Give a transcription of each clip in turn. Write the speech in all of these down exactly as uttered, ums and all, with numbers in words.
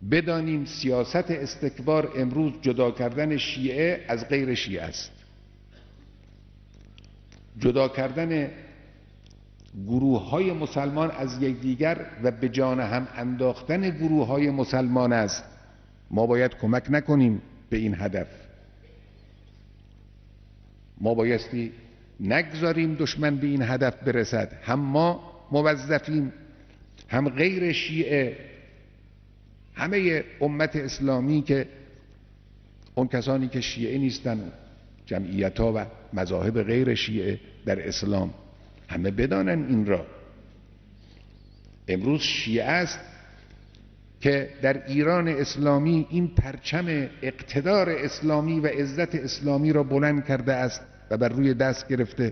بدانیم سیاست استکبار امروز جدا کردن شیعه از غیر شیعه است، جدا کردن گروه های مسلمان از یکدیگر و به جان هم انداختن گروه های مسلمان است. ما باید کمک نکنیم به این هدف. ما بایستی نگذاریم دشمن به این هدف برسد. هم ما موظفیم، هم غیر شیعه، همه امت اسلامی که اون کسانی که شیعه نیستن، جمعیت ها و مذاهب غیر شیعه در اسلام، همه بدانن این را. امروز شیعه است که در ایران اسلامی این پرچم اقتدار اسلامی و عزت اسلامی را بلند کرده است و بر روی دست گرفته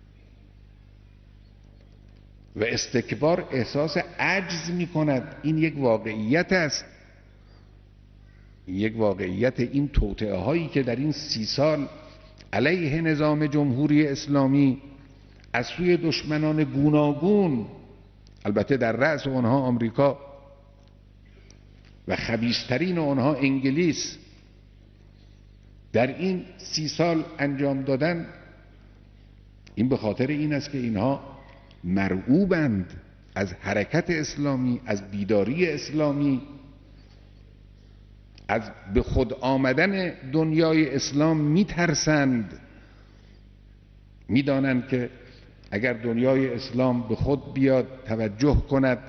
و استکبار احساس عجز می کند. این یک واقعیت است، این یک واقعیت. این توطئه هایی که در این سی سال علیه نظام جمهوری اسلامی از سوی دشمنان گوناگون، البته در رأس آنها آمریکا و خبیثترین آنها انگلیس، در این سی سال انجام دادن، این به خاطر این است که اینها مرعوبند از حرکت اسلامی، از بیداری اسلامی، از به خود آمدن دنیای اسلام میترسند. میدانند که اگر دنیای اسلام به خود بیاد، توجه کند،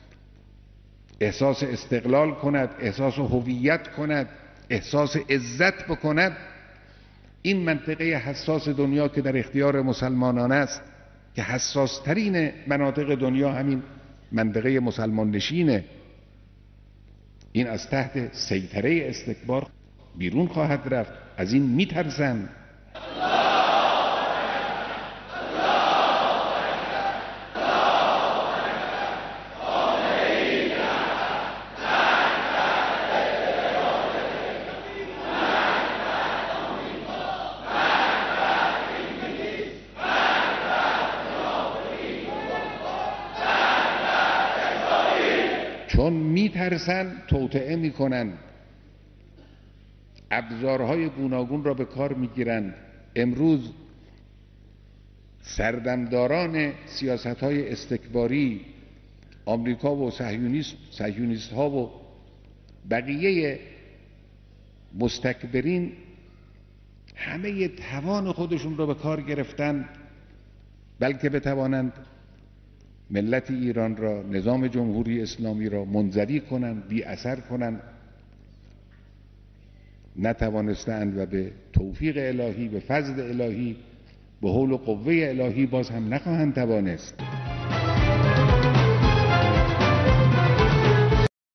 احساس استقلال کند، احساس هویت کند، احساس عزت بکند، این منطقه حساس دنیا که در اختیار مسلمانان است، که حساس ترین مناطق دنیا همین منطقه مسلمان نشینه، این از تحت سیطره استکبار بیرون خواهد رفت. از این میترسند. چون میترسن توطئه میکنن، ابزارهای گوناگون را به کار میگیرند. امروز سردمداران سیاستهای استکباری، آمریکا و صهیونیست صهیونیست ها و بقیه مستکبرین، همه توان خودشون را به کار گرفتن بلکه بتوانند ملت ایران را، نظام جمهوری اسلامی را منزوی کنند، بی اثر کنند. نتوانستند و به توفیق الهی، به فضل الهی، به حول و قوه الهی باز هم نخواهند توانست.